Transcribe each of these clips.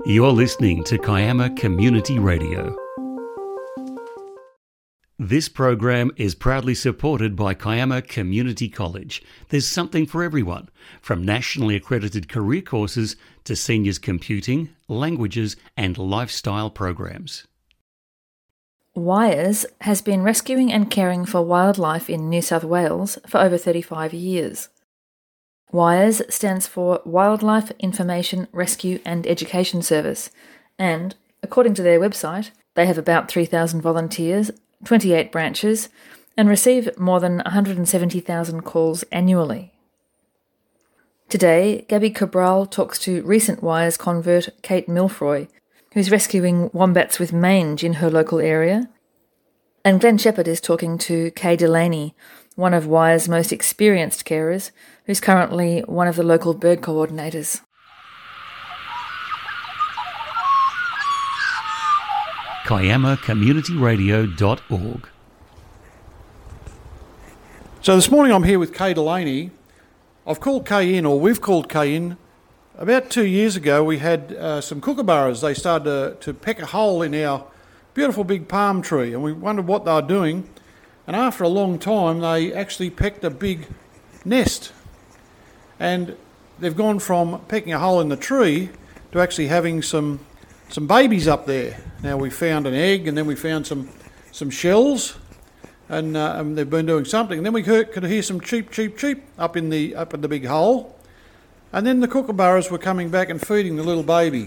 You're listening to Kiama Community Radio. This program is proudly supported by Kiama Community College. There's something for everyone, from nationally accredited career courses to seniors computing, languages and lifestyle programs. WIRES has been rescuing and caring for wildlife in New South Wales for over 35 years. WIRES stands for Wildlife Information Rescue and Education Service, and, according to their website, they have about 3,000 volunteers, 28 branches, and receive more than 170,000 calls annually. Today, Gabby Cabral talks to recent WIRES convert Kate Milfroy, who's rescuing wombats with mange in her local area, and Glenn Shepherd is talking to Kay Delaney, one of WIRES' most experienced carers, who's currently one of the local bird coordinators. KiamaCommunityRadio.org. So this morning I'm here with Kay Delaney. I've called Kay in, or we've called Kay in. About 2 years ago we had some kookaburras. They started to peck a hole in our beautiful big palm tree, and we wondered what they were doing. And after a long time, they actually pecked a big nest. And they've gone from pecking a hole in the tree to actually having some babies up there. Now we found an egg, and then we found some shells, and they've been doing something. And then we could hear some cheep up in the big hole. And then the kookaburras were coming back and feeding the little baby.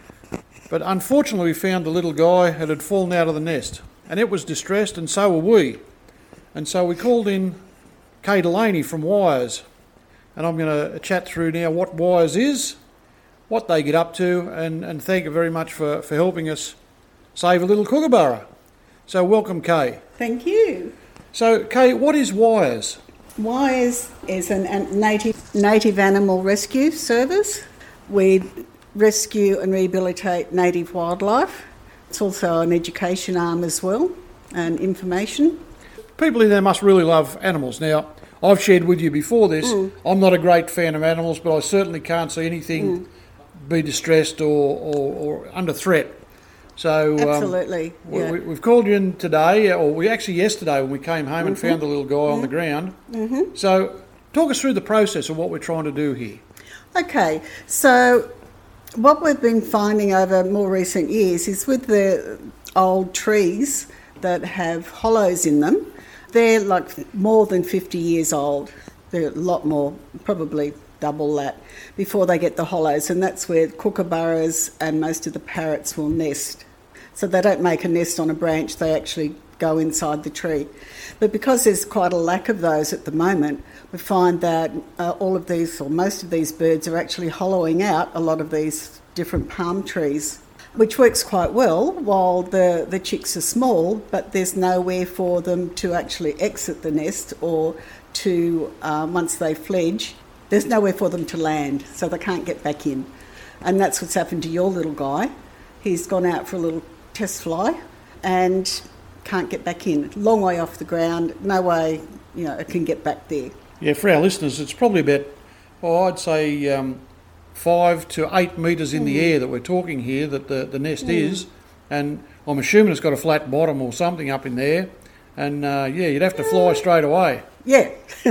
But unfortunately, we found the little guy had fallen out of the nest, and it was distressed, and so were we. And so we called in Kay Delaney from WIRES, and I'm going to chat through now what WIRES is, what they get up to, and thank you very much for helping us save a little kookaburra. So welcome, Kay. Thank you. So, Kay, what is WIRES? WIRES is a native animal rescue service. We rescue and rehabilitate native wildlife. It's also an education arm as well, and information. People in there must really love animals. Now, I've shared with you before this, I'm not a great fan of animals, but I certainly can't see anything be distressed or under threat. So absolutely, yeah. We've called you in today, or we actually yesterday when we came home and found the little guy on the ground. So talk us through the process of what we're trying to do here. Okay, so what we've been finding over more recent years is with the old trees that have hollows in them, they're like more than 50 years old. They're a lot more, probably double that, before they get the hollows, and that's where kookaburras and most of the parrots will nest. So they don't make a nest on a branch, they actually go inside the tree. But because there's quite a lack of those at the moment, we find that all of these, or most of these birds, are actually hollowing out a lot of these different palm trees, which works quite well while the chicks are small, but there's nowhere for them to actually exit the nest, or to, once they fledge, there's nowhere for them to land, so they can't get back in. And that's what's happened to your little guy. He's gone out for a little test fly and can't get back in. Long way off the ground, no way, it can get back there. Yeah, for our listeners, it's probably about, I'd say 5 to 8 metres in the air that we're talking here, that the nest is, and I'm assuming it's got a flat bottom or something up in there, and you'd have to fly straight away. Yeah,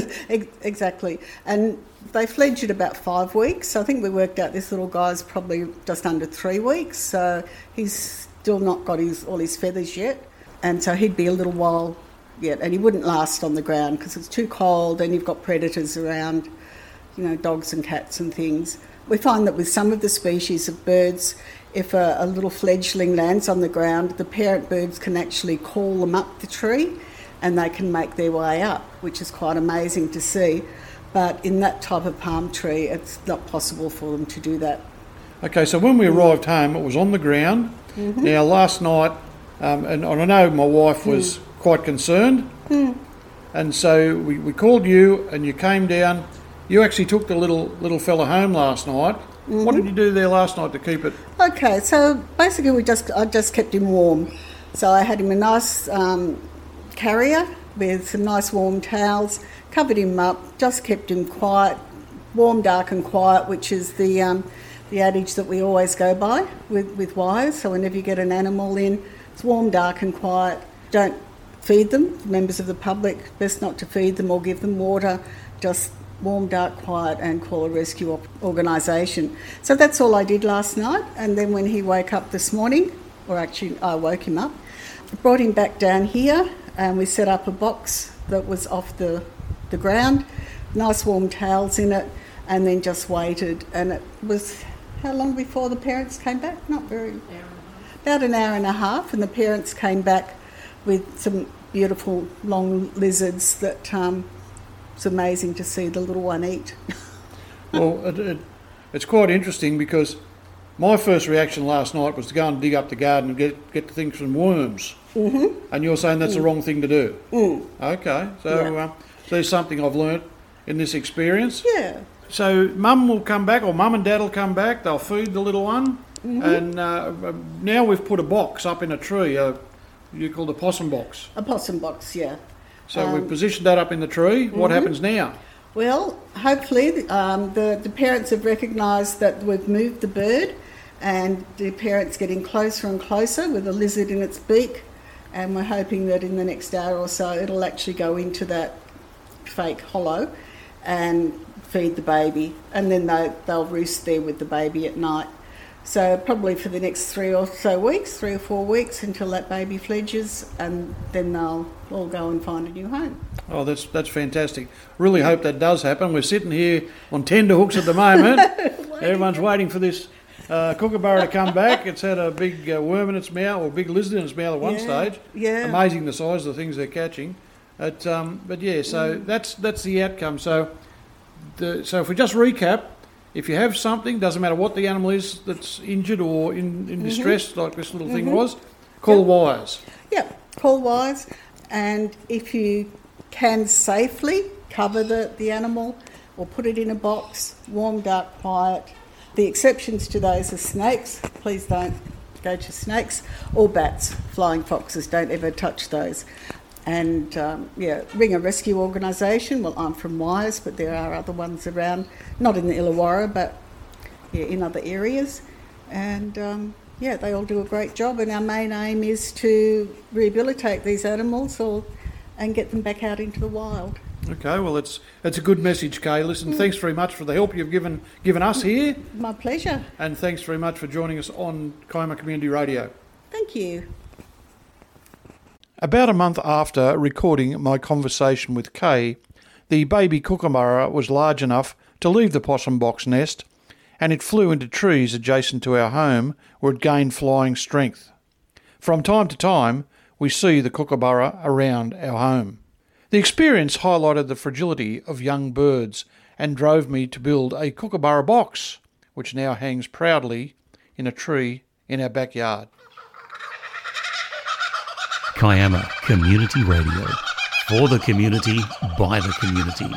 exactly. And they fledge at about 5 weeks. I think we worked out this little guy's probably just under 3 weeks, so he's still not got all his feathers yet, and so he'd be a little while yet, and he wouldn't last on the ground because it's too cold and you've got predators around, dogs and cats and things. We find that with some of the species of birds, if a little fledgling lands on the ground, the parent birds can actually call them up the tree and they can make their way up, which is quite amazing to see. But in that type of palm tree, it's not possible for them to do that. Okay, so when we arrived home, it was on the ground. Now, last night, and I know my wife was quite concerned, and so we called you and you came down. You actually took the little fella home last night. What did you do there last night to keep it? Okay, so basically I just kept him warm. So I had him a nice carrier with some nice warm towels, covered him up, just kept him quiet, warm, dark and quiet, which is the the adage that we always go by with wires. So whenever you get an animal in, it's warm, dark and quiet. Don't feed them. Members of the public, best not to feed them or give them water. Just warm, dark, quiet and call a rescue organisation. So that's all I did last night. And then when he woke up this morning, or actually I woke him up, brought him back down here and we set up a box that was off the ground, nice warm towels in it, and then just waited. And it was how long before the parents came back? Not very, about an hour and a half, and the parents came back with some beautiful long lizards that it's amazing to see the little one eat. Well, it's quite interesting because my first reaction last night was to go and dig up the garden and get things from worms. Mm-hmm. And you're saying that's the wrong thing to do? Mm. Okay, so there's something I've learnt in this experience. Yeah. So Mum will come back, or Mum and Dad will come back, they'll feed the little one, and now we've put a box up in a tree, you call the possum box. A possum box, yeah. So we've positioned that up in the tree. What happens now? Well, hopefully the parents have recognised that we've moved the bird, and the parents getting closer and closer with a lizard in its beak, and we're hoping that in the next hour or so it'll actually go into that fake hollow and feed the baby, and then they'll roost there with the baby at night. So probably for the next 3 or 4 weeks until that baby fledges, and then they'll all go and find a new home. Oh, that's fantastic. Really hope that does happen. We're sitting here on tenterhooks at the moment. Everyone's waiting for this kookaburra to come back. It's had a big worm in its mouth, or a big lizard in its mouth at one stage. Yeah. Amazing the size of the things they're catching. But yeah, so that's the outcome. So if we just recap, if you have something, doesn't matter what the animal is that's injured or in distress, like this little thing was, call wires. Yep, call wires. And if you can safely cover the animal or put it in a box, warm, dark, quiet. The exceptions to those are snakes. Please don't go to snakes, or bats, flying foxes. Don't ever touch those. And ring a rescue organisation. Well, I'm from Wires, but there are other ones around, not in the Illawarra, but in other areas. And they all do a great job. And our main aim is to rehabilitate these animals and get them back out into the wild. Okay, well, it's a good message, Kay. Listen, thanks very much for the help you've given us here. My pleasure. And thanks very much for joining us on Kiama Community Radio. Thank you. About a month after recording my conversation with Kay, the baby kookaburra was large enough to leave the possum box nest, and it flew into trees adjacent to our home where it gained flying strength. From time to time, we see the kookaburra around our home. The experience highlighted the fragility of young birds and drove me to build a kookaburra box, which now hangs proudly in a tree in our backyard. Kiama Community Radio. For the community, by the community.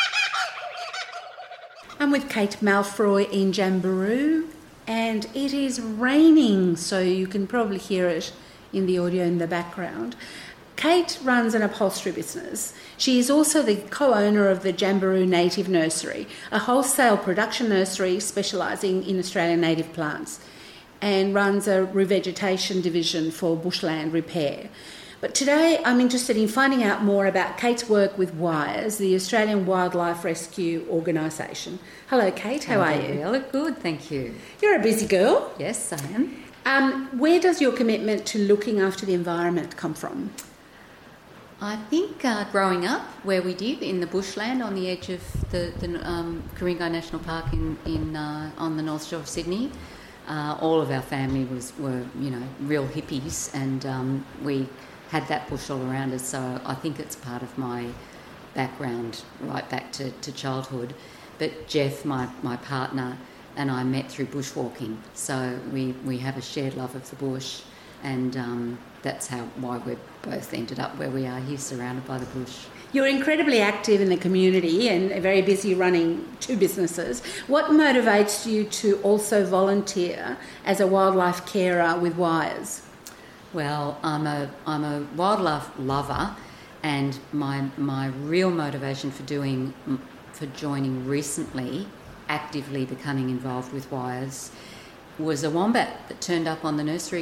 I'm with Kate Malfroy in Jamberoo, and it is raining, so you can probably hear it in the audio in the background. Kate runs an upholstery business. She is also the co-owner of the Jamberoo Native Nursery, a wholesale production nursery specialising in Australian native plants, and runs a revegetation division for bushland repair. But today I'm interested in finding out more about Kate's work with WIRES, the Australian Wildlife Rescue Organisation. Hello, Kate, how are you? Hello, good, thank you. You're a busy girl. Yes, I am. Where does your commitment to looking after the environment come from? I think growing up where we did in the bushland on the edge of the Ku-ring-gai National Park on the North Shore of Sydney, all of our family were real hippies, and we had that bush all around us. So I think it's part of my background right back to childhood. But Jeff, my partner, and I met through bushwalking, so we have a shared love of the bush, and that's why we both ended up where we are here, surrounded by the bush. You're incredibly active in the community and very busy running 2 businesses. What motivates you to also volunteer as a wildlife carer with WIRES? Well, I'm a wildlife lover, and my real motivation for joining recently actively becoming involved with wires was a wombat that turned up on the nursery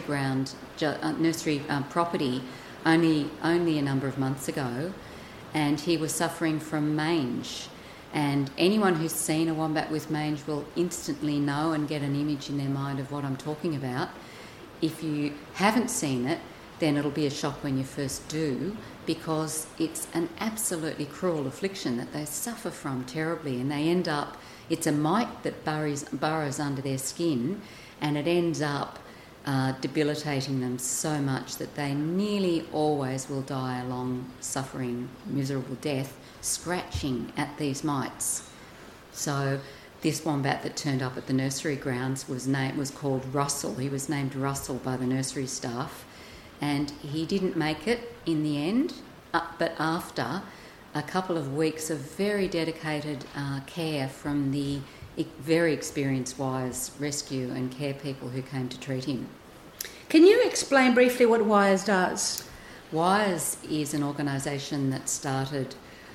property only a number of months ago, and he was suffering from mange. And anyone who's seen a wombat with mange will instantly know and get an image in their mind of what I'm talking about. If you haven't seen it, then it'll be a shock when you first do, because it's an absolutely cruel affliction that they suffer from terribly, and they end up, it's a mite that burrows under their skin, and it ends up debilitating them so much that they nearly always will die a long, suffering, miserable death, scratching at these mites. So this wombat that turned up at the nursery grounds was called Russell. He was named Russell by the nursery staff, and he didn't make it in the end, but after a couple of weeks of very dedicated care from the very experienced Wires rescue and care people who came to treat him. Can you explain briefly what Wires does? Wires is an organisation that started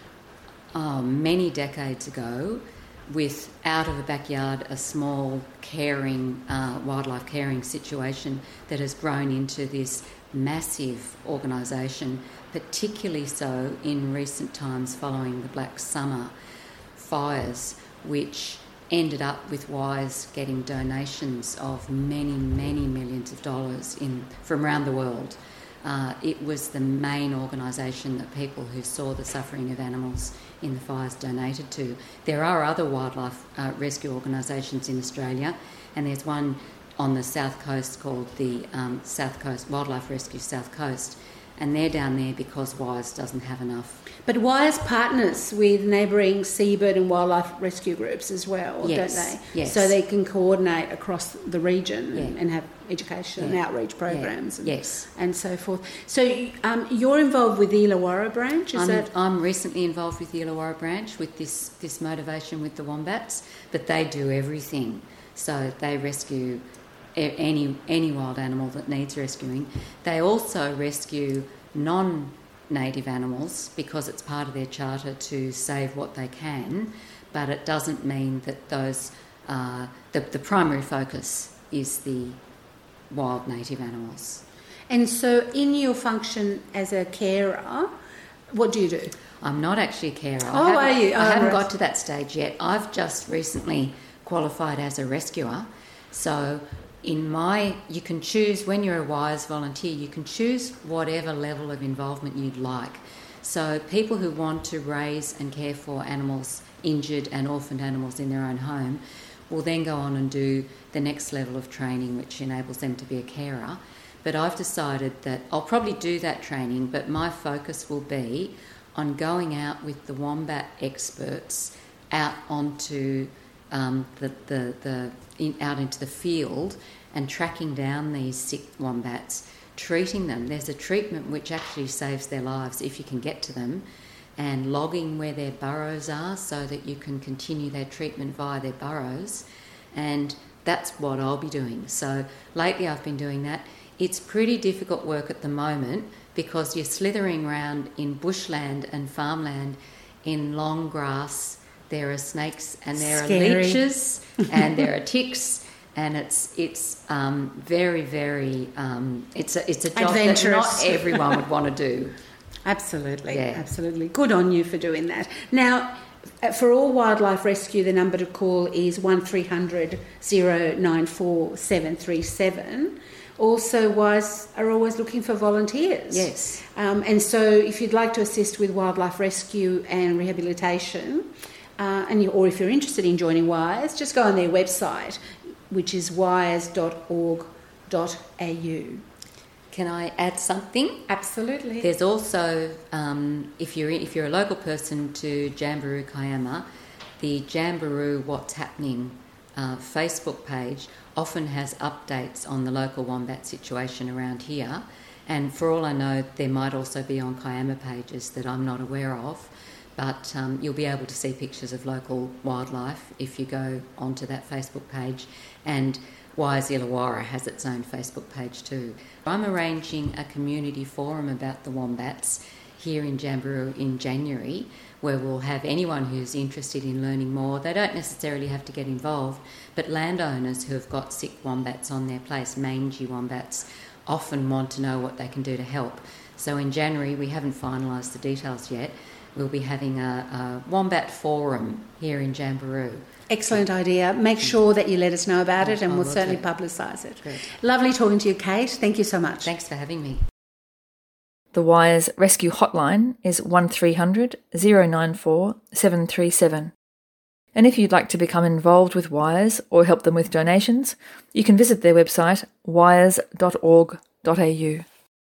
many decades ago with, out of a backyard, a small caring, wildlife caring situation that has grown into this massive organisation, particularly so in recent times following the Black Summer fires, which ended up with Wires getting donations of many, many millions of dollars from around the world. It was the main organisation that people who saw the suffering of animals in the fires donated to. There are other wildlife rescue organisations in Australia, and there's one on the south coast called the South Coast Wildlife Rescue South Coast, and they're down there because Wires doesn't have enough. But Wires partners with neighbouring seabird and wildlife rescue groups as well, yes, don't they? Yes. So they can coordinate across the region and have education and outreach programs and so forth. So you're involved with the Illawarra branch, is that? I'm recently involved with the Illawarra branch with this motivation with the wombats, but they do everything. So they rescue any wild animal that needs rescuing. They also rescue non-native animals because it's part of their charter to save what they can, but it doesn't mean that those the primary focus is the wild native animals. And so in your function as a carer, what do you do? I'm not actually a carer. Are you? I haven't got to that stage yet. I've just recently qualified as a rescuer. So you can choose, when you're a Wires volunteer, you can choose whatever level of involvement you'd like. So people who want to raise and care for animals, injured and orphaned animals in their own home, will then go on and do the next level of training, which enables them to be a carer. But I've decided that I'll probably do that training, but my focus will be on going out with the wombat experts out onto out into the field and tracking down these sick wombats, treating them. There's a treatment which actually saves their lives if you can get to them, and logging where their burrows are so that you can continue their treatment via their burrows, and that's what I'll be doing. So lately I've been doing that. It's pretty difficult work at the moment because you're slithering around in bushland and farmland in long grass. There are snakes and there are leeches and there are ticks, and it's very, very it's a job that not everyone would want to do. Absolutely, absolutely. Good on you for doing that. Now, for all wildlife rescue, the number to call is 1300 094 737. Also, Wires are always looking for volunteers. Yes. And so if you'd like to assist with wildlife rescue and rehabilitation, or if you're interested in joining Wires, just go on their website, which is wires.org.au. Can I add something? Absolutely. There's also, if you're a local person to Jamberoo Kiama, the Jamberoo What's Happening Facebook page often has updates on the local wombat situation around here, and for all I know, there might also be on Kiama pages that I'm not aware of, but you'll be able to see pictures of local wildlife if you go onto that Facebook page, and Wires Illawarra has its own Facebook page too. I'm arranging a community forum about the wombats here in Jamberoo in January, where we'll have anyone who's interested in learning more. They don't necessarily have to get involved, but landowners who have got sick wombats on their place, mangy wombats, often want to know what they can do to help. So in January, we haven't finalised the details yet, we'll be having a wombat forum here in Jamberoo. Excellent idea. Make sure that you let us know about it, and we'll certainly publicise it. Good. Lovely talking to you, Kate. Thank you so much. Thanks for having me. The Wires Rescue Hotline is 1300 094 737. And if you'd like to become involved with Wires or help them with donations, you can visit their website wires.org.au.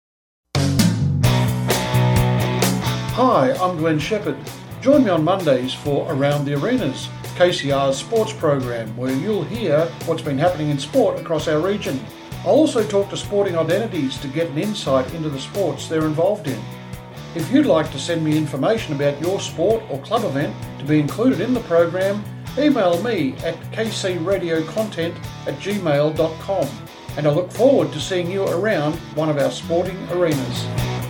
Hi, I'm Glenn Shepherd. Join me on Mondays for Around the Arenas, KCR's sports program, where you'll hear what's been happening in sport across our region. I'll also talk to sporting identities to get an insight into the sports they're involved in. If you'd like to send me information about your sport or club event to be included in the program, email me at kcradiocontent@gmail.com, and I look forward to seeing you around one of our sporting arenas.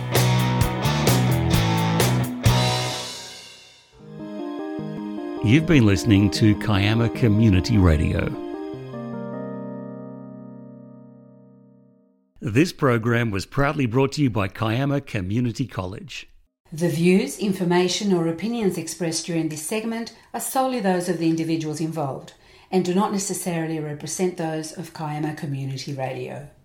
You've been listening to Kiama Community Radio. This program was proudly brought to you by Kiama Community College. The views, information or opinions expressed during this segment are solely those of the individuals involved and do not necessarily represent those of Kiama Community Radio.